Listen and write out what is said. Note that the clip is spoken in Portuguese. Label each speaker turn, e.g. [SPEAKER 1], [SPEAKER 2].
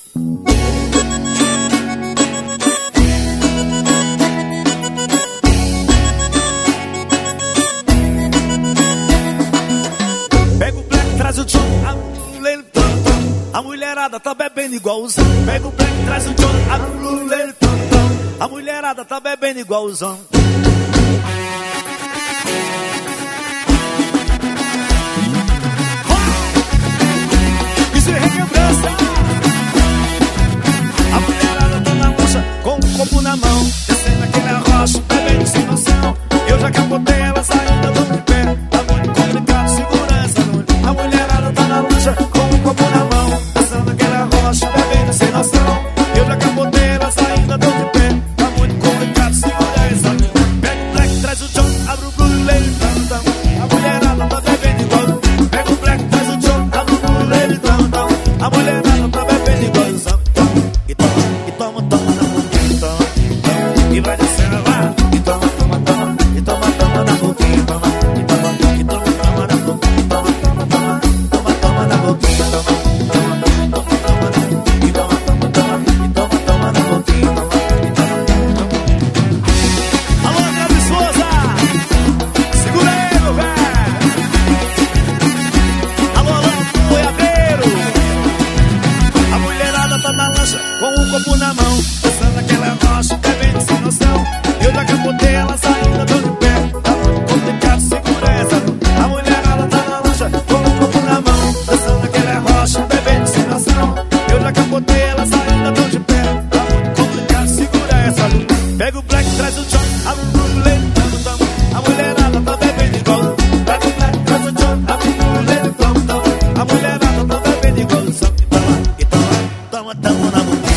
[SPEAKER 1] Pega o black, traz o John, a mulherada tá bebendo igualzão. Pega o black, traz o John, a mulherada tá bebendo igualzão. Isso é requebrança. A mulherada tá na lancha com um copo na mão, descendo aquele arrocho, bebendo sem noção. Eu já capotei ela saindo do pé, tá muito complicado, segurança. A mulherada tá na lancha com um copo na mão, descendo aquele arrocho, bebendo sem noção. Eu já capotei ela saindo do pé, tá muito complicado, segurança. Pega o black, traz o John, abre o blue, lele, tam, tam. A mulherada tá bebendo igual. Pega o black, traz o John, abre o blue, lele, tam, tam. A mulherada tá bebendo igual. E toma, toma na boquinha, toma, toma. E vai descendo lá. E toma, toma, toma. E toma, toma na boquinha, toma. E toma, toma na boquinha, toma, toma, toma. Toma, toma na boquinha, toma, toma, toma, toma. E toma, toma, toma. E toma, toma na boquinha, toma, toma. Alô, Gabi Souza! Segura aí, meu velho! Alô, alô, boiadeiro! A mulherada tá na lancha com um copo na mão, passando aquela rocha, bebendo sem noção. Eu já capotei ela saindo do pé, tá muito complicado, segurança. A mulherada tá na lancha com um copo na mão, passando aquela rocha, bebendo sem noção. Eu já capotei ela saindo do pé, tá muito complicado, segurança. Pega o black, traz o John, abre o blue, lele, tam, tam. A mulherada tá bebendo igual. Pega o black, traz o John, abre o blue, lele, tam, tam. A mulherada tá bebendo igual. E toma, toma na boca.